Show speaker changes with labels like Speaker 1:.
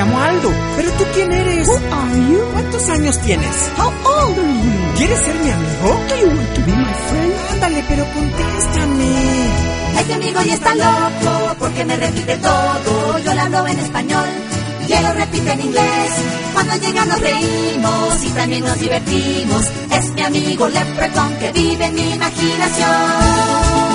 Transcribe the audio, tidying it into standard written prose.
Speaker 1: llamo Aldo. ¿Pero tú quién eres?
Speaker 2: Who are you?
Speaker 1: ¿Cuántos años tienes?
Speaker 2: How old are you?
Speaker 1: ¿Quieres ser mi amigo?
Speaker 2: Do you want to be my friend?
Speaker 1: Ándale, pero contéstame.
Speaker 3: Este amigo ya está loco porque me repite todo. Yo le hablo en español y él lo repite en inglés. Cuando llega nos reímos y también nos divertimos. Es mi amigo Leprechaun que vive en mi imaginación.